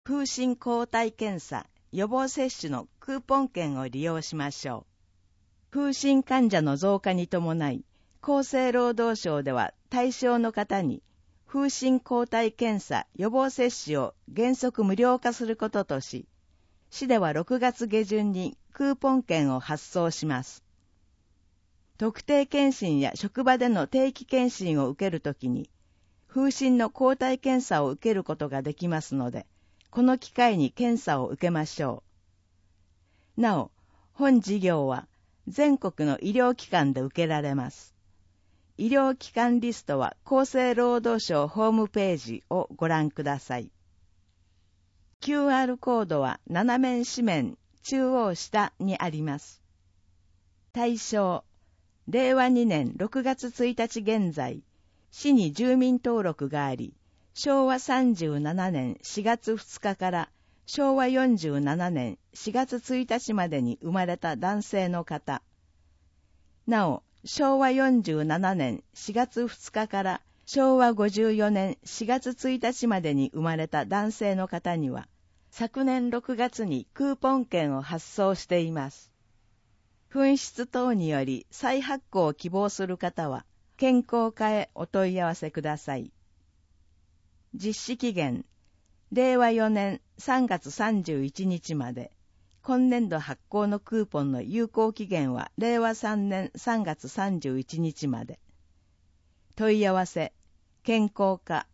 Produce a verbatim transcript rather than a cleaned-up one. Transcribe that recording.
風疹抗体検査予防接種のクーポン券を利用しましょう。風疹患者の増加に伴い、厚生労働省では対象の方に風疹抗体検査予防接種を原則無料化することとし、市ではろくがつげじゅんにクーポン券を発送します。特定健診や職場での定期健診を受けるときに、風疹の抗体検査を受けることができますので、この機会に検査を受けましょう。なお、本事業は全国の医療機関で受けられます。医療機関リストは厚生労働省ホームページをご覧ください。キューアール コードは斜面紙面中央下にあります。対象、れいわにねんろくがつついたち現在、市に住民登録があり、しょうわさんじゅうななねんしがつふつかからしょうわよんじゅうななねんしがつついたちまでに生まれた男性の方。なお、しょうわよんじゅうななねんしがつふつかからしょうわごじゅうよねんしがつついたちまでに生まれた男性の方には、昨年ろくがつにクーポン券を発送しています。紛失等により再発行を希望する方は、健康課へお問い合わせください。実施期限、れいわよねんさんがつさんじゅういちにちまで。今年度発行のクーポンの有効期限はれいわさんねんさんがつさんじゅういちにちまで。問い合わせ、健康課